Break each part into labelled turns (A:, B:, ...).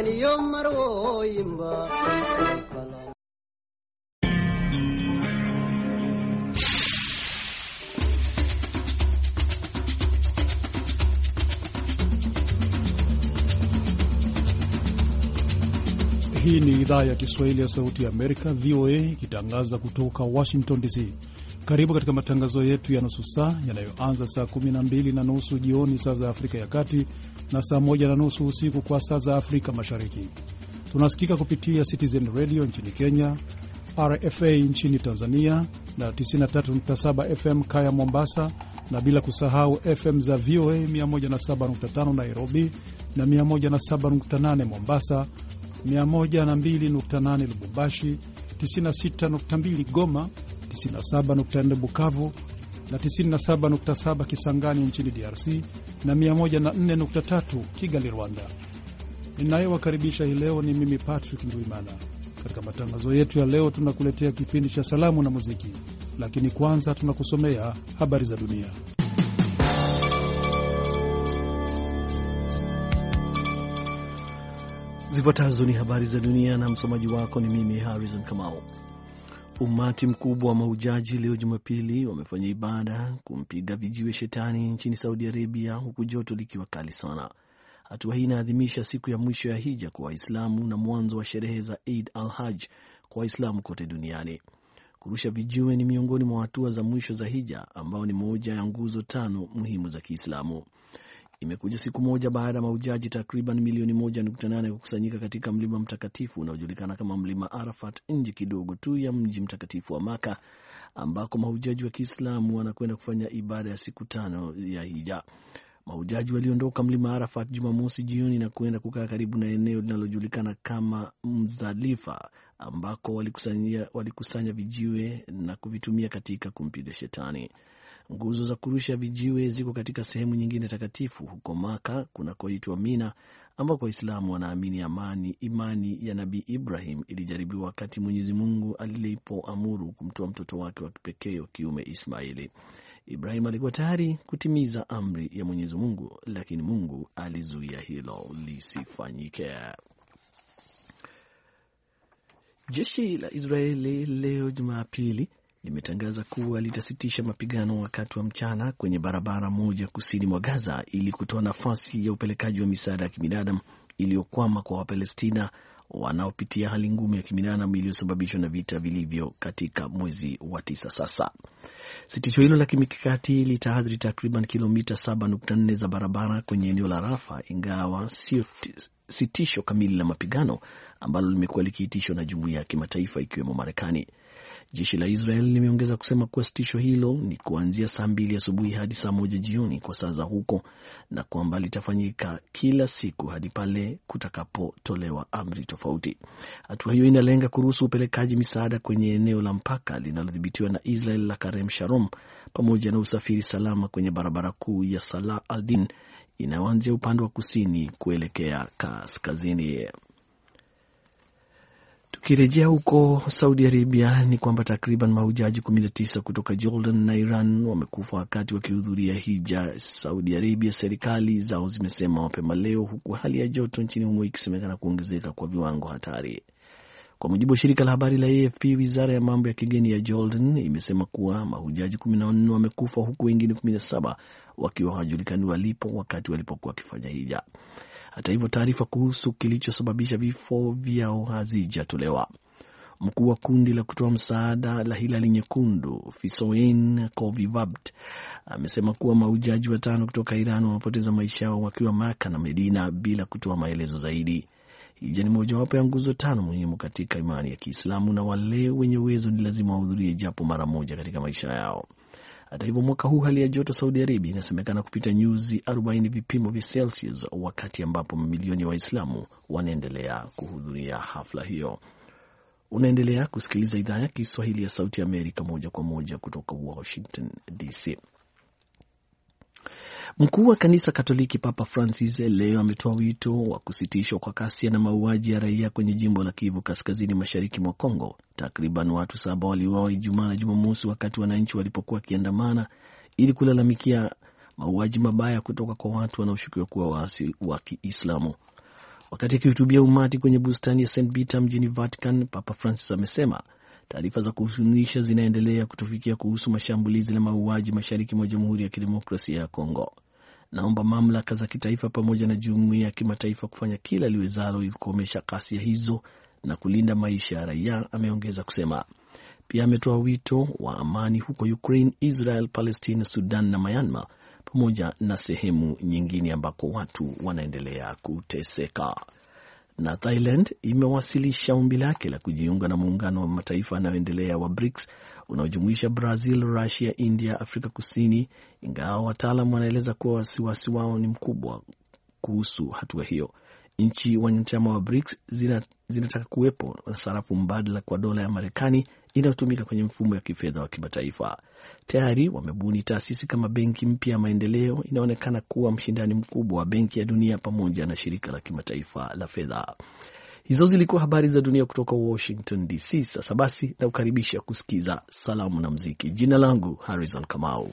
A: marwaniyo marwoyimba
B: Hii ni idhaa ya Kiswahili ya Sauti ya Amerika, VOA, ikitangaza kutoka Washington DC. Karibu katika matangazo yetu ya nusu saa yanayoanza saa 12:30 jioni saa za Afrika ya Kati na saa 1:30 usiku kwa saa za Afrika Mashariki. Tunasikika kupitia Citizen Radio nchini Kenya, RFA nchini Tanzania na 93.7 FM Kaya Mombasa, na bila kusahau FM za VOA 107.5 Nairobi na 107.8 Mombasa, 102.8 Lubumbashi, 96.2 Goma, 97.4 Bukavu na 97.7 Kisangani nchini DRC na 104.3 Kigali, Rwanda. Ninayewakaribisha hii leo ni mimi Patrick Ndwimana. Katika matangazo yetu ya leo tunakuletea kipindi cha salamu na muziki, lakini kwanza tunakusomea habari za dunia.
C: Zifuatazo ni habari za dunia na msomaji wako ni mimi Harrison Kamau. Umati mkubwa wa mahujaji leo Jumapili wamefanya ibada kumpiga vijiwe shetani nchini Saudi Arabia, huku joto likiwa kali sana. Hatua hii inaadhimisha siku ya mwisho ya hija kwa Waislamu na mwanzo wa sherehe za Eid al-Hajj kwa Waislamu kote duniani. Kurusha vijiwe ni miongoni mwa hatua za mwisho za hija, ambao ni moja ya nguzo 5 muhimu za Kiislamu. Imekuja siku moja baada ya mahujaji takriban milioni 1.8 kukusanyika katika mlima mtakatifu unaojulikana kama mlima Arafat, nje kidogo tu ya mji mtakatifu wa Maka, ambako mahujaji wa Kiislamu wanakwenda kufanya ibada ya siku 5 ya hija. Mahujaji waliondoka mlima Arafat Jumamosi jioni na kwenda kukaa karibu na eneo linalojulikana kama Muzdalifa, ambako walikusanya vijiwe na kuvitumia katika kumpiga shetani. Nguzo za kurusha vijiwe ziko katika sehemu nyingine takatifu huko Maka kunakoitwa Mina, ambako Waislamu wanaamini imani ya Nabii Ibrahim ilijaribiwa wakati Mwenyezi Mungu alipoamuru kumtoa mtoto wake wa kipekee wa kiume Ismaili. Ibrahim alikuwa tayari kutimiza amri ya Mwenyezi Mungu, lakini Mungu alizuia hilo lisifanyike. Jeshi la Israeli leo Jumapili limetangaza kuwa litasitisha mapigano wakati wa mchana kwenye barabara moja kusini mwa Gaza ili kutoa nafasi ya upelekaji wa misaada ya kibinadamu iliyokwama kwa Wapalestina wanaopitia hali ngumu ya kibinadamu iliyosababishwa na vita vilivyo katika mwezi wa 9 sasa. Sitisho hilo la kimikakati litaathiri takriban kilomita 7.4 za barabara kwenye eneo la Rafa, ingawa sio sitisho kamili la mapigano ambalo limekuwa likiitishwa na jumuiya ya kimataifa ikiwemo Marekani. Jeshi la Israel limeongeza kusema kuwa sitisho hilo ni kuanzia saa 2 asubuhi hadi saa 1 jioni kwa saa za huko, na kwamba litafanyika kila siku hadi pale kutakapotolewa amri tofauti. Hatua hiyo inalenga kuruhusu upelekaji misaada kwenye eneo la mpaka linalodhibitiwa na Israel la Karem Shalom, pamoja na usafiri salama kwenye barabara kuu ya Salah al-Din inayoanzia upande wa kusini kuelekea kaskazini. Tukirejea huko Saudi Arabia, ni kwamba takriban mahujaji 19 kutoka Jordan na Iran wamekufa wakati wakihudhuria hija Saudi Arabia, serikali zao zimesema mapema leo, huku hali ya joto nchini humo ikisemekana kuongezeka kwa viwango hatari. Kwa mujibu wa shirika la habari la AFP, wizara ya mambo ya kigeni ya Jordan imesema kuwa mahujaji 14 wamekufa, huku wengine 17 wakiwa hawajulikani walipo wakati walipokuwa wakifanya hija. Hata hivyo, taarifa kuhusu kilichosababisha vifo vyao hazijatolewa. Mkuu wa kundi la kutoa msaada la Hilali Nyekundu, Fisoin Kovivabt, amesema kuwa mahujaji 5 kutoka Iran wamepoteza maisha yao wakiwa Maka na Medina bila kutoa maelezo zaidi. Hija ni mojawapo ya nguzo 5 muhimu katika imani ya Kiislamu, na wale wenye uwezo ni lazima wahudhurie japo mara moja katika maisha yao. Hata hivyo, mwaka huu hali ya joto Saudi Arabia inasemekana kupita nyuzi 40 vipimo vya Celsius, wakati ambapo mamilioni ya Waislamu wanaendelea kuhudhuria hafla hiyo. Unaendelea kusikiliza idhaa ya Kiswahili ya Sauti ya Amerika moja kwa moja kutoka Washington DC. Mkuu wa kanisa Katoliki Papa Francis leo ametoa wito wa kusitishwa kwa ghasia na mauaji ya raia kwenye jimbo la Kivu kaskazini mashariki mwa Kongo. Takriban watu 7 waliuawa Ijumaa na Jumamosi wakati wananchi walipokuwa wakiandamana ili kulalamikia mauaji mabaya kutoka kwa watu wanaoshukiwa kuwa waasi wa Kiislamu. Wakati akihutubia umati kwenye bustani ya St Peter mjini Vatican, Papa Francis amesema taarifa za kuhuzunisha zinaendelea kutufikia kuhusu mashambulizi na mauaji mashariki mwa Jamhuri ya Kidemokrasia ya Kongo. Naomba mamlaka za kitaifa pamoja na jumuiya ya kimataifa kufanya kila liwezalo ili kukomesha ghasia hizo na kulinda maisha ya raia, ameongeza kusema. Pia ametoa wito wa amani huko Ukraine, Israel, Palestina, Sudan na Myanmar pamoja na sehemu nyingine ambako watu wanaendelea kuteseka. Na Thailand imewasilisha ombi lake la kujiunga na muungano wa mataifa yanayoendelea wa BRICS unaojumuisha Brazil, Russia, India, Afrika Kusini, ingawa wataalamu wanaeleza kuwa wasiwasi wao ni mkubwa kuhusu hatua hiyo. Nchi wanachama wa BRICS zinataka kuwepo na sarafu mbadala kwa dola ya Marekani inayotumika kwenye mfumo wa kifedha wa kimataifa. Tayari wamebuni taasisi kama Benki Mpya ya Maendeleo inaonekana kuwa mshindani mkubwa wa Benki ya Dunia pamoja na Shirika la Kimataifa la Fedha. Hizo zilikuwa habari za dunia kutoka Washington DC. Sasa basi na ukaribisha kusikiza salamu na muziki. Jina langu Harrison Kamau.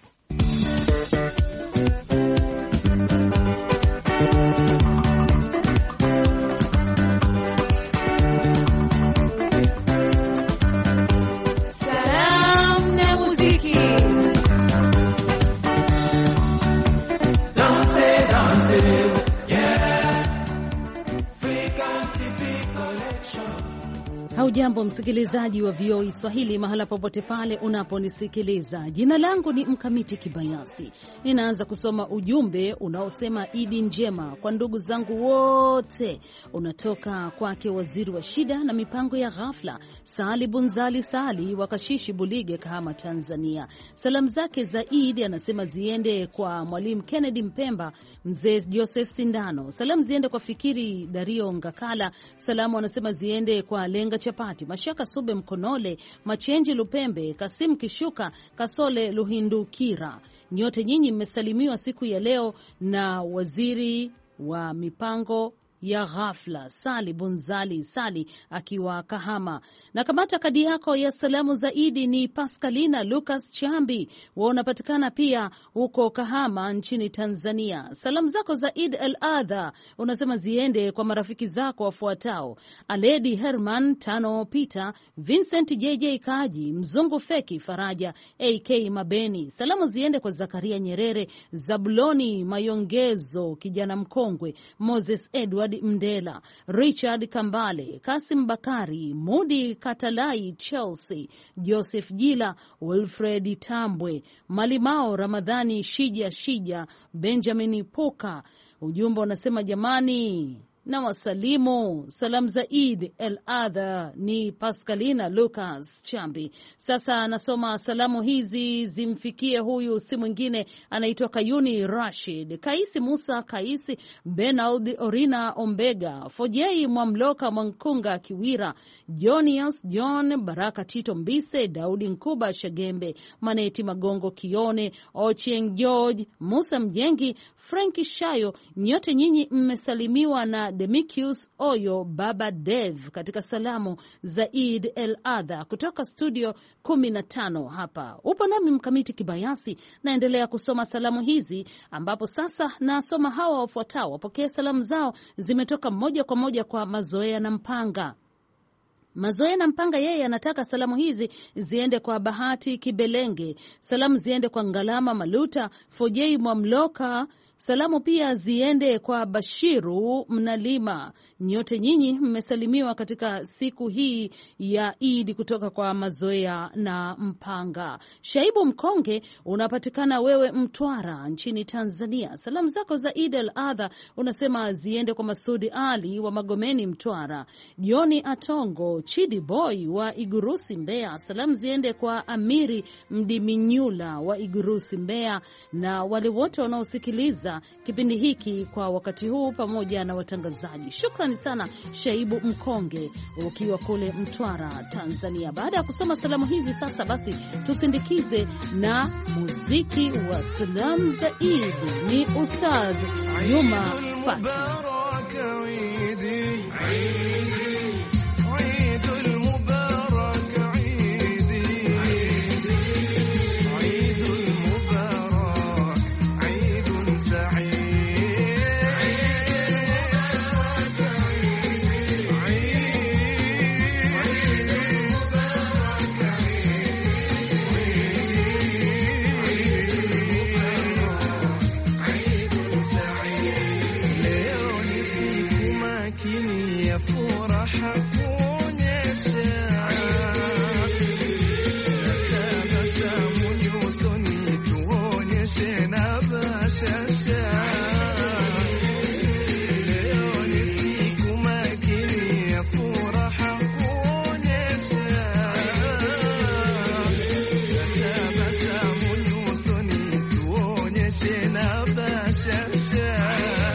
D: Hujambo msikilizaji wa VOA Swahili mahala popote pale unaponisikiliza. Jina langu ni Mkamiti Kibayasi. Ninaanza kusoma ujumbe unaosema Idi njema kwa ndugu zangu wote. Unatoka kwake waziri wa shida na mipango ya ghafla Sali Bunzali Sali wa Kashishi Bulige, Kahama, Tanzania. Salamu zake za Idi anasema ziende kwa Mwalimu Kennedy Mpemba, Mzee Joseph Sindano. Salamu ziende kwa Fikiri Dario Ngakala. Salamu anasema ziende kwa Lenga Chapati, Mashaka Sube Mkonole, Machenji Lupembe, Kasim Kishuka, Kasole Luhindukira. Nyote nyinyi mmesalimiwa siku ya leo na waziri wa mipango ya ghafla Sali Bunzali Sali akiwa Kahama. Na kamata kadi yako ya salamu zaidi ni Pascalina Lucas Chambi, unapatikana pia huko Kahama nchini Tanzania. Salamu zako za Eid al-Adha unasema ziende kwa marafiki zako wafuatao: Aledi Herman Tano, Peter Vincent, JJ Kaji, Mzungu Feki Faraja, AK Mabeni. Salamu ziende kwa Zakaria Nyerere, Zabuloni Mayongezo, kijana mkongwe, Moses Edward Mdela, Richard Kambale, Kasim Bakari, Mudi Katalai, Chelsea, Joseph Jila, Wilfred Tambwe, Malimao Ramadhani, Shija, Benjamin Poka. Ujumbe unasema jamani na wasalimu. Salamu za Eid al-Adha ni Pascalina Lucas Chambi. Sasa nasoma salamu hizi zimfikie huyu si mwingine, anaitwa Kayuni Rashid, Kaisi Musa Kaisi, Benald Orina Ombega, Fojei Mwamloka Mwankunga Kiwira, Jonius John Baraka, Tito Mbise, Daudi Nkuba Shagembe, Maneti Magongo Kione, Ochieng George, Musa Mjengi, Franki Shayo. Nyote nyinyi mmesalimiwa na Demikius Oyo Baba Dev katika salamu za Eid al-Adha kutoka studio 15 hapa. Upo nami Mkamiti Kibayasi, naendelea kusoma salamu hizi, ambapo sasa nasoma hawa wafuatao. Wapokee salamu zao, zimetoka moja kwa moja kwa Mazoea na Mpanga. Mazoea na Mpanga yeye anataka salamu hizi ziende kwa Bahati Kibelenge, salamu ziende kwa Ngalama Maluta, Fojei Mwamloka, salamu pia ziende kwa Bashiru Mnalima. Nyote nyinyi mmesalimiwa katika siku hii ya Eid kutoka kwa Mazoea na Mpanga. Shaibu Mkonge, unapatikana wewe Mtwara nchini Tanzania. Salamu zako za Eid al-Adha unasema ziende kwa Masudi Ali wa Magomeni Mtwara, Joni Atongo, Chidi Boy wa Igurusi Mbeya. Salamu ziende kwa Amiri Mdiminyula wa Igurusi Mbeya na wale wote wanaosikiliza kipindi hiki kwa wakati huu pamoja na watangazaji. Shukrani sana Shaibu Mkonge ukiwa kule Mtwara, Tanzania. Baada ya kusoma salamu hizi, sasa basi tusindikize na muziki wa salamu za Eid. Ni Ustadh Juma Faki.
E: makini ya furaha kuonyesha, tabasamu nyusoni tuonyeshe na bashasha. Leo ni siku makini ya furaha kuonyesha, tabasamu nyusoni tuonyeshe na bashasha.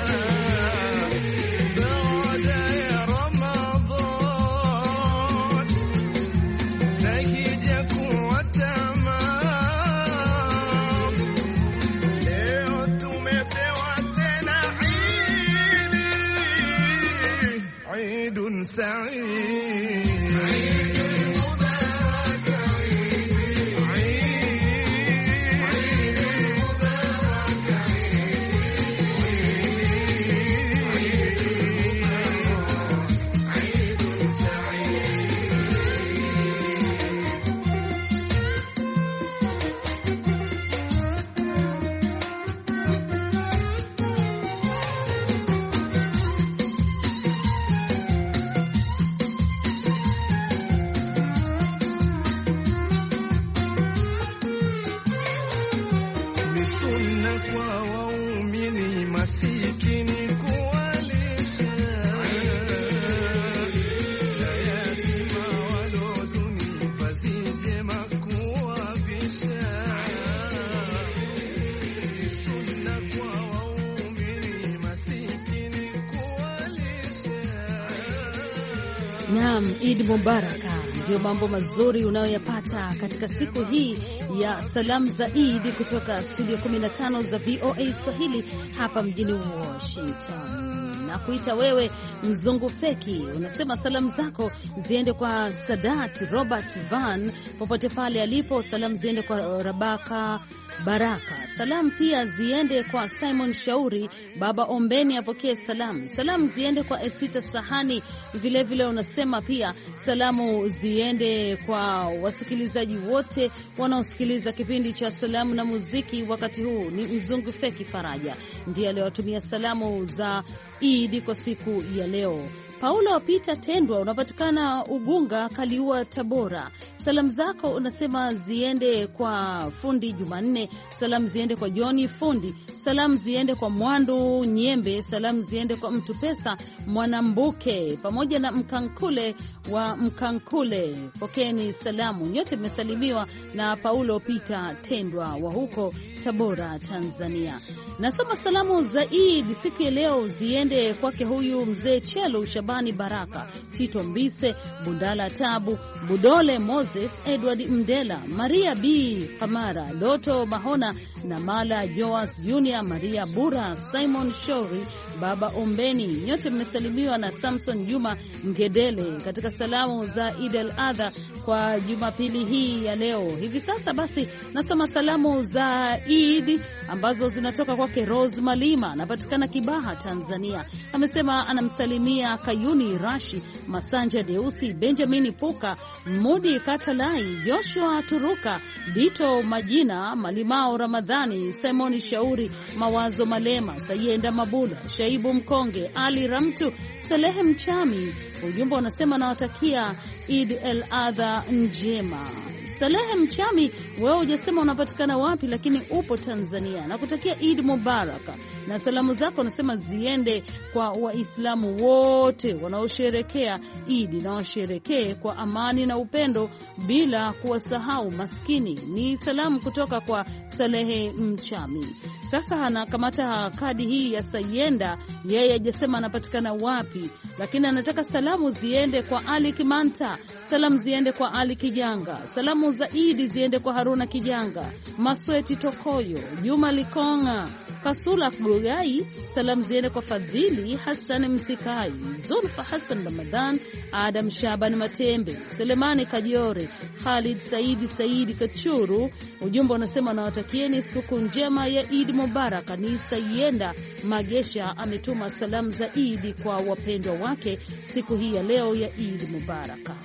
D: Naam, Eid Mubaraka ndio mambo mazuri unayoyapata katika siku hii ya salamu za Eid kutoka studio 15 za VOA Swahili hapa mjini Washington. Na kuita wewe mzungu feki, unasema salamu zako ziende kwa Sadat Robert Van popote pale alipo. Salamu ziende kwa Rabaka Baraka. Salamu pia ziende kwa Simon Shauri, Baba Ombeni apokee salamu. Salamu ziende kwa Esita Sahani. Vile unasema pia salamu ziende kwa wasikilizaji wote wanaosikiliza kipindi cha salamu na muziki wakati huu. Ni mzungu feki Faraja ndiye aliyowatumia salamu za Eid kwa siku ya leo. Paulo Peter Tendwa, unapatikana Ugunga Kaliua Tabora. Salamu zako unasema ziende kwa Fundi Jumanne, salamu ziende kwa Joni Fundi, salamu ziende kwa Mwandu Nyembe, salamu ziende kwa Mtu Pesa Mwanambuke pamoja na Mkankule wa Mkankule. Pokeni salamu. Nyote mmesalimiwa na Paulo Peter Tendwa wa huko Tabora, Tanzania. Nasoma salamu za Eid siku ya leo ziende kwake huyu mzee Chelo Shabani Baraka, Tito Mbise, Bundala Tabu, Budole Moses, Edward Mdela, Maria B Kamara, Doto Mahona na Mala Joas Junior, Maria Bura, Simon Shori, Baba Ombeni. Nyote mmesalimiwa na Samson Juma Ngedele katika salamu za Eid al-Adha kwa Jumapili hii ya leo. Hivi sasa basi nasoma salamu za Eid ambazo zinatoka kwake Rose Malima, anapatikana Kibaha, Tanzania. Amesema anamsalimia Kayuni Rashi, Masanja Deusi, Benjamin Puka, Mudi Katalai, Joshua Turuka, Dito Majina, Malimao Ramadhani, Simon Shauri, Mawazo Malema, Sayenda Mabula, Shaibu Mkonge, Ali Ramtu, Salehe Mchami. Ujumbe unasema nawatakia Eid al-Adha njema. Salehe Mchami, wewe hujasema unapatikana wapi, lakini upo Tanzania. Nakutakia Eid Mubaraka. Na salamu zako unasema ziende kwa Waislamu wote wanaosherekea Eid na washerekee kwa amani na upendo bila kuwasahau maskini. Ni salamu kutoka kwa Salehe Mchami. Sasa anakamata kadi hii ya Sayenda, yeye hajasema anapatikana wapi, lakini anataka salamu ziende kwa Ali Kimanta, salamu ziende kwa Ali Kijanga, salamu za Eid ziende kwa Haruna Kijanga, Masweti Tokoyo, Juma Likonga, Kasula Kugai, salamu ziende kwa Fadhili Hassan Msikai, Zulfa Hassan Ramadhan, Adam Shaban Matembe, Selemani Kajore, Khalid Saidi Kachuru. Ujumbe unasema nawatakieni siku njema ya Eid Mubaraka. Ni Sayenda Magesha ametuma salamu za Eid kwa wapendwa wake siku hii ya leo ya Eid Mubaraka.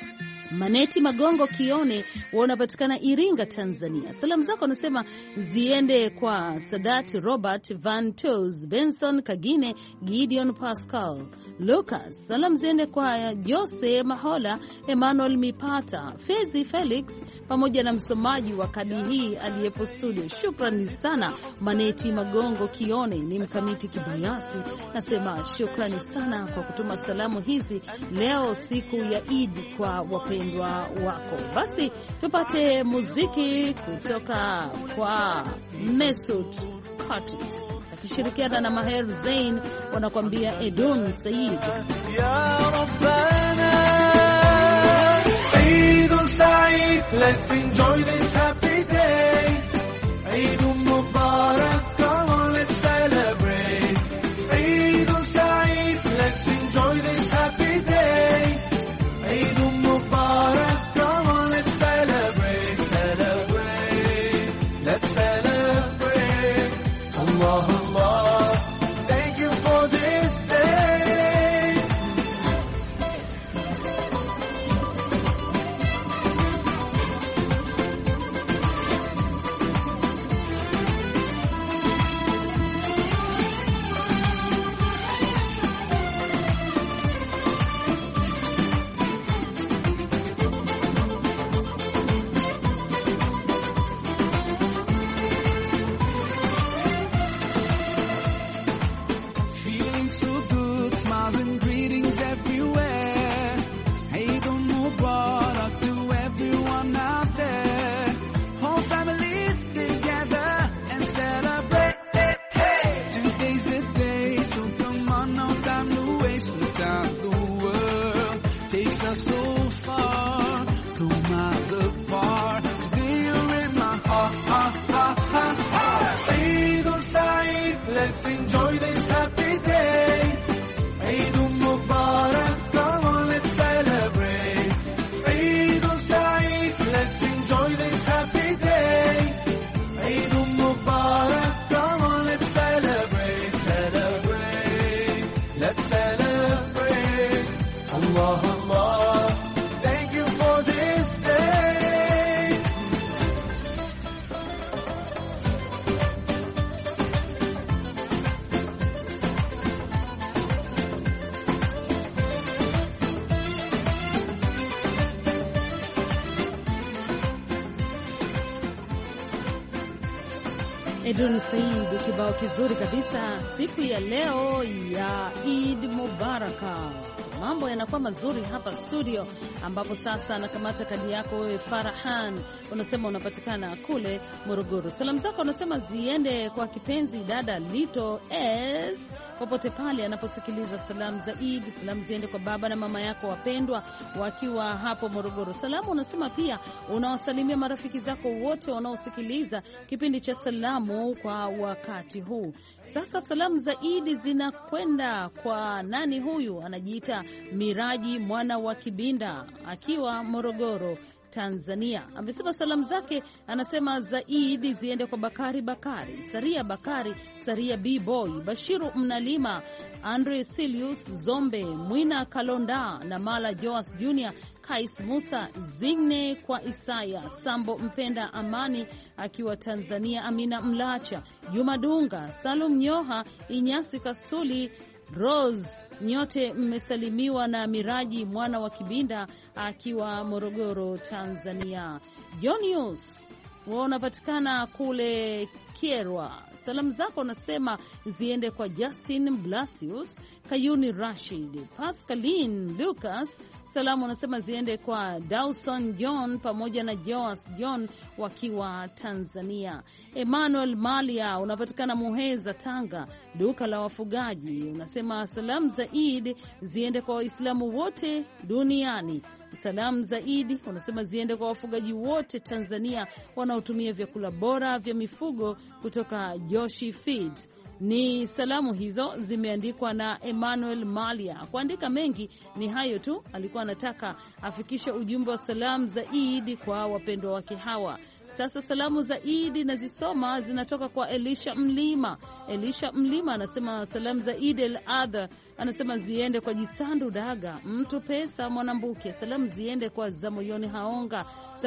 D: Maneti Magongo Kione wanapatikana Iringa, Tanzania. Salamu zako anasema ziende kwa Sadat Robert Van Toes, Benson Kagine, Gideon Pascal, Lucas. Salamu ziende kwa Jose Mahola, Emmanuel Mipata, Fezi Felix pamoja na msomaji wa kadi hii aliyepo studio. Shukrani sana Maneti Magongo Kione. Ni Mkamiti Kibayasi nasema shukrani sana kwa kutuma salamu hizi leo siku ya Eid kwa wapendwa wako. Basi tupate muziki kutoka kwa Mesut Curtis akishirikiana na Maher Zain, wanakuambia Edun Said.
E: Ya Rabbana, Eid Said, let's enjoy this happy day. Eid Mubarak, come on, let's celebrate. Eid Said, let's enjoy this happy day. Eid Mubarak, come on, let's celebrate, celebrate, let's celebrate. Allah, Allah, thank you for this day. Feeling so good, smiles and greetings everywhere. Eid Mubarak to everyone out there. Whole families together and celebrate. Today's the day, so come on, no time to waste. Sometimes the world takes us so far, though miles apart. Today you're in my heart. Eid Said, let's enjoy this happy day. Eid Mubarak, come on, let's celebrate. Eid Said, let's enjoy this happy day. Eid Mubarak, come on, let's celebrate, celebrate, let's celebrate. Allah, Allah, thank you for this day.
D: Edun Said, kibao kizuri kabisa siku ya leo ya Eid Mubaraka. Mambo yanakuwa mazuri hapa studio, ambapo sasa nakamata kadi yako wewe Farahan, unasema unapatikana kule Morogoro. Salamu zako unasema ziende kwa kipenzi dada Lito S popote pale anaposikiliza salamu za Eid. Salamu ziende kwa baba na mama yako wapendwa wakiwa hapo Morogoro. Salamu unasema pia unawasalimia marafiki zako wote wanaosikiliza kipindi cha salamu kwa wakati huu. Sasa salamu za Eid zinakwenda kwa nani huyu? Anajiita Miraji mwana wa Kibinda akiwa Morogoro, Tanzania. Amesema salamu zake anasema za Eid ziende kwa Bakari Bakari, Saria Bakari, Saria B-Boy, Bashiru Mnalima, Andre Silius Zombe, Mwina Kalonda na Mala Joas Junior, Kais Musa Zigne kwa Isaya Sambo Mpenda Amani akiwa Tanzania, Amina Mlacha, Juma Dunga, Salum Nyoha, Inyasi Kastuli, Rose, nyote mmesalimiwa na Miraji mwana wa Kibinda akiwa Morogoro, Tanzania. Jonius unapatikana kule Kierwa. Salamu zako unasema ziende kwa Justin Blasius, Kayuni Rashid, Pascaline Lucas. Salamu unasema ziende kwa Dawson John pamoja na Joas John wakiwa Tanzania. Emmanuel Malia unapatikana Muheza, Tanga, duka la wafugaji. Unasema salamu za Eid ziende kwa Waislamu wote duniani. Salamu za Eid unasema ziende kwa wafugaji wote Tanzania wanaotumia vyakula bora vya mifugo kutoka Joshi Feeds. Ni salamu hizo zimeandikwa na Emmanuel Malia. Kuandika mengi ni hayo tu, alikuwa anataka afikishe ujumbe wa salamu za Eid kwa wapendwa wake hawa. Sasa salamu za Eid nazisoma, zinatoka kwa Elisha Mlima. Elisha Mlima anasema salamu za Eid al-Adha anasema ziende kwa Jisandu Daga, Mtu Pesa Mwanambuke. Salamu ziende kwa Zamoyoni Haonga.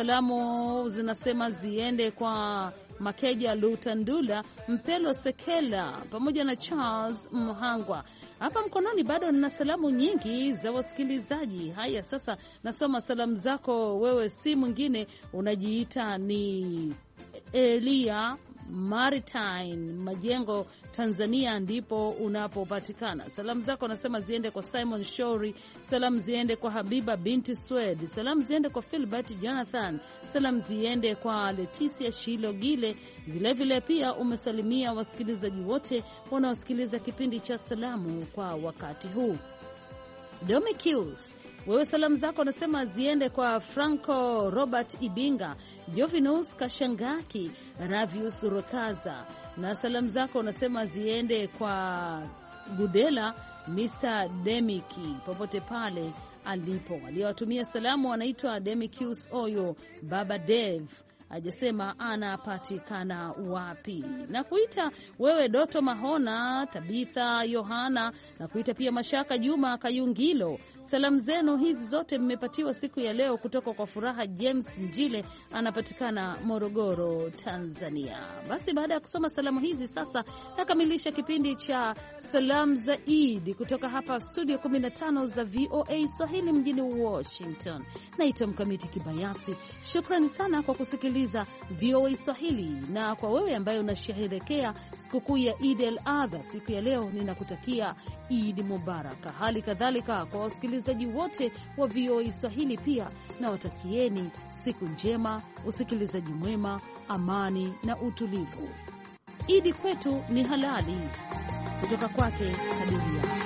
D: Salamu zinasema ziende kwa Makeja Lutandula, Mpelo Sekela pamoja na Charles Mhangwa. Hapa mkononi bado nina salamu nyingi za wasikilizaji. Haya, sasa nasoma salamu zako. Wewe si mwingine, unajiita ni Elia Maritime, Majengo, Tanzania ndipo unapopatikana. Salamu zako nasema ziende kwa Simon Shori, salamu ziende kwa Habiba binti Swed, salamu ziende kwa Philbert Jonathan, salamu ziende kwa Leticia Shilogile. Vilevile pia umesalimia wasikilizaji wote wanaosikiliza kipindi cha salamu kwa wakati huu. Domicius, wewe salamu zako nasema ziende kwa Franco Robert Ibinga, Jovinus Kashangaki, Ravius Rokaza, na salamu zako unasema ziende kwa Gudela Mr. Demiki popote pale alipo. Aliyowatumia salamu anaitwa Demikius Oyo Baba Dev, hajasema anapatikana wapi. Na kuita wewe Doto Mahona, Tabitha Yohana, na kuita pia Mashaka Juma Kayungilo. Salamu zenu hizi zote mmepatiwa siku ya leo kutoka kwa Furaha James Njile, anapatikana Morogoro, Tanzania. Basi baada ya kusoma salamu hizi, sasa nakamilisha kipindi cha Salamu za Eid kutoka hapa studio 15 za VOA Swahili mjini Washington. Naitwa Mkamiti Kibayasi. Shukrani sana kwa kusikiliza VOA Swahili, na kwa wewe ambaye unasherehekea sikukuu ya Eid al-Adha siku ya leo, ninakutakia Eid Mubaraka. Hali kadhalika kwa wasikilizaji wote wa VOA Swahili pia nawatakieni siku njema, usikilizaji mwema, amani na utulivu. Eid kwetu ni halali, kutoka kwake Hadiria.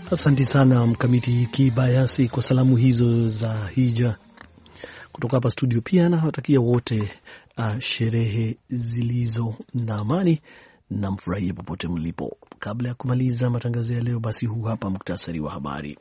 C: Asante sana Mkamiti Kibayasi kwa salamu hizo za hija kutoka hapa studio. Pia nawatakia wote sherehe zilizo na amani na mfurahie popote mlipo. Kabla ya kumaliza matangazo ya leo, basi huu hapa muktasari wa habari.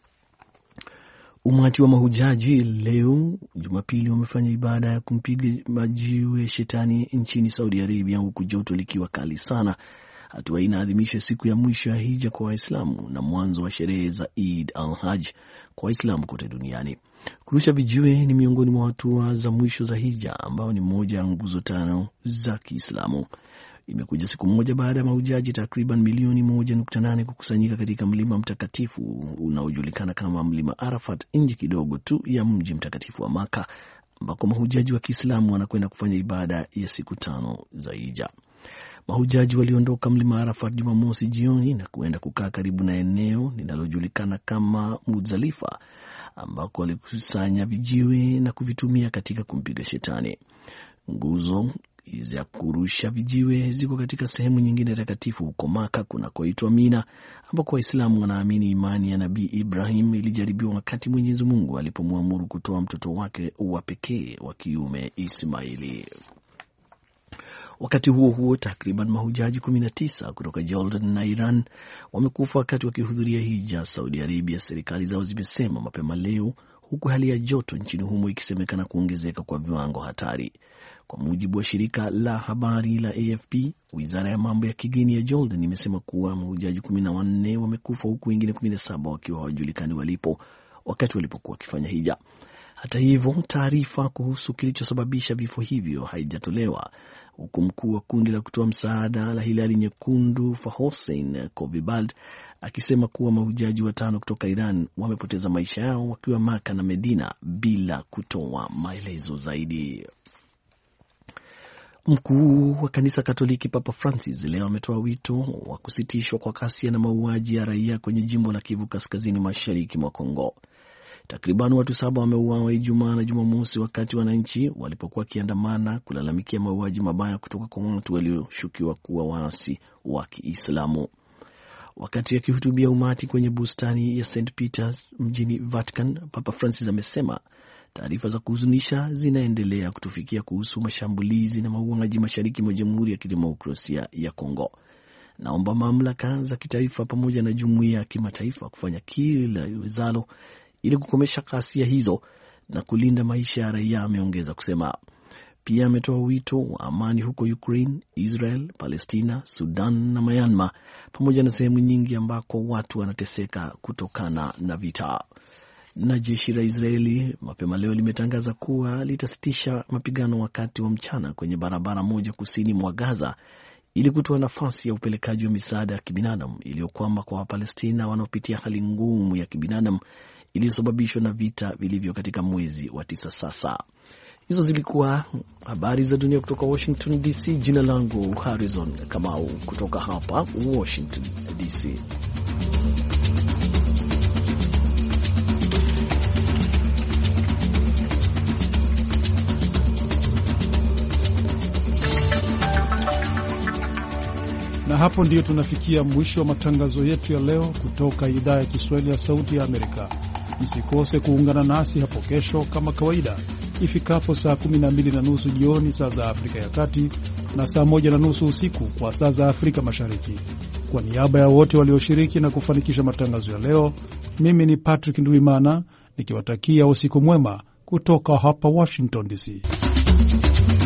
C: Umati wa mahujaji leo Jumapili wamefanya ibada ya kumpiga majiwe shetani nchini Saudi Arabia, huku joto likiwa kali sana. Hatua hii inaadhimisha siku ya mwisho ya hija kwa Waislamu na mwanzo wa sherehe za Eid al-Hajj kwa Waislamu kote duniani. Kurusha vijiwe ni miongoni mwa hatua za mwisho za hija, ambao ni moja ya nguzo 5 za Kiislamu. Imekuja siku moja baada ya mahujaji takriban milioni 1.8 kukusanyika katika mlima mtakatifu unaojulikana kama mlima Arafat, nje kidogo tu ya mji mtakatifu wa Maka, ambako mahujaji wa Kiislamu wanakwenda kufanya ibada ya siku 5 za hija. Mahujaji waliondoka mlima Arafat Jumamosi jioni na kuenda kukaa karibu na eneo linalojulikana kama Muzdalifa, ambako walikusanya vijiwe na kuvitumia katika kumpiga shetani. Nguzo za kurusha vijiwe ziko katika sehemu nyingine takatifu huko Maka kunakoitwa Mina, ambako Waislamu wanaamini imani ya Nabii Ibrahim ilijaribiwa wakati Mwenyezi Mungu alipomwamuru kutoa mtoto wake wa pekee wa kiume Ismaili. Wakati huo huo, takriban mahujaji 19 kutoka Jordan na Iran wamekufa wakati wakihudhuria hija Saudi Arabia, serikali zao zimesema mapema leo, huku hali ya joto nchini humo ikisemekana kuongezeka kwa viwango hatari. Kwa mujibu wa shirika la habari la AFP, wizara ya mambo ya kigeni ya Jordan imesema kuwa mahujaji 14 wamekufa, huku wengine 17 wakiwa hawajulikani walipo wakati walipokuwa wakifanya hija. Hata hivyo, taarifa kuhusu kilichosababisha vifo hivyo haijatolewa, huku mkuu wa kundi la kutoa msaada la Hilali Nyekundu Hossein Kovibald akisema kuwa mahujaji 5 kutoka Iran wamepoteza maisha yao wakiwa Maka na Medina bila kutoa maelezo zaidi. Mkuu wa kanisa Katoliki Papa Francis leo ametoa wito wa kusitishwa kwa ghasia na mauaji ya raia kwenye jimbo la Kivu Kaskazini mashariki mwa Kongo. Takriban watu 7 wameuawa Ijumaa na Jumamosi wakati wananchi walipokuwa wakiandamana kulalamikia mauaji mabaya kutoka kwa watu walioshukiwa kuwa waasi wa Kiislamu. Wakati akihutubia umati kwenye bustani ya St. Peter mjini Vatican, Papa Francis amesema taarifa za kuhuzunisha zinaendelea kutufikia kuhusu mashambulizi na mauaji mashariki mwa Jamhuri ya Kidemokrasia ya Kongo. Naomba mamlaka za kitaifa pamoja na jumuiya ya kimataifa kufanya kila iwezalo ili kukomesha ghasia hizo na kulinda maisha ya raia, ameongeza kusema. Pia ametoa wito wa amani huko Ukraine, Israel, Palestina, Sudan na Myanmar, pamoja na sehemu nyingi ambako watu wanateseka kutokana na vita. Na jeshi la Israeli mapema leo limetangaza kuwa litasitisha mapigano wakati wa mchana kwenye barabara moja kusini mwa Gaza ili kutoa nafasi ya upelekaji wa misaada ya kibinadamu iliyokwama kwa Wapalestina wanaopitia hali ngumu ya kibinadamu iliyosababishwa na vita vilivyo katika mwezi wa 9 sasa. Hizo zilikuwa habari za dunia kutoka Washington DC. Jina langu Harrison Kamau kutoka hapa Washington DC.
B: Na hapo ndiyo tunafikia mwisho wa matangazo yetu ya leo kutoka idhaa ya Kiswahili ya Sauti ya Amerika. Msikose kuungana nasi hapo kesho kama kawaida ifikapo saa 12:30 jioni saa za Afrika ya Kati na saa 1:30 usiku kwa saa za Afrika Mashariki. Kwa niaba ya wote walioshiriki na kufanikisha matangazo ya leo, mimi ni Patrick Ndwimana nikiwatakia usiku mwema kutoka hapa Washington DC.